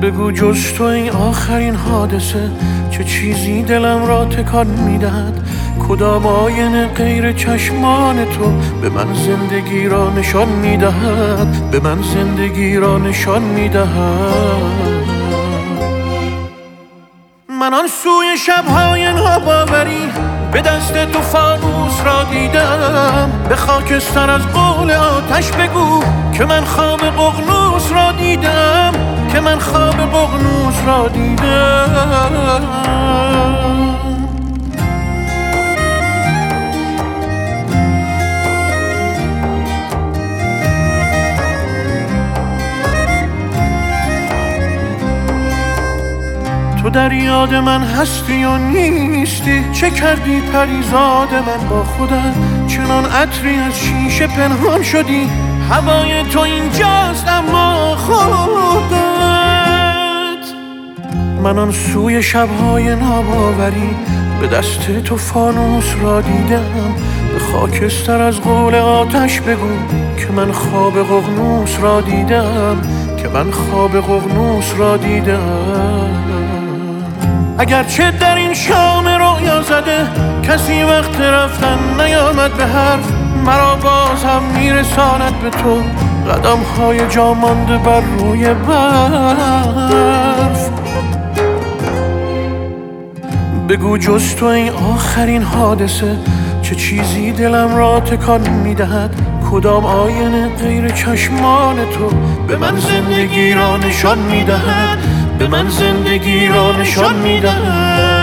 بگو جز تو این آخرین حادثه چه چیزی دلم را تکان میدهد؟ کدام آینه غیر چشمان تو به من زندگی را نشان میدهد؟ به من زندگی را نشان میدهد. من آن سوی شب‌های ناباوری به دست تو فانوس را دیدم. به خاکستر از قول آتش بگو که من خواب ققنوس را دیدم، که من خواب ققنوس را دیدم. تو در یاد من هستی یا نیستی؟ چه کردی پریزاد من با خودت؟ چنان عطری از شیشه پنهان شدی، هوای تو اینجاست اما خودت. من آن سوی شب‌های ناباوری به دست تو فانوس را دیدم. به خاکستر از قول آتش بگو که من خواب ققنوس را دیدم، که من خواب ققنوس را دیدم. اگرچه در این شام رویا زده کسی وقت رفتن نیامد به حرف، مرا باز هم میرساند به تو قدم های جا مانده بر روی برف. بگو جز تو این آخرین حادثه چه چیزی دلم را تکان میدهد؟ کدام آینه غیر چشمان تو به من زندگی را نشان میدهد؟ به من زندگی را نشان میدهد.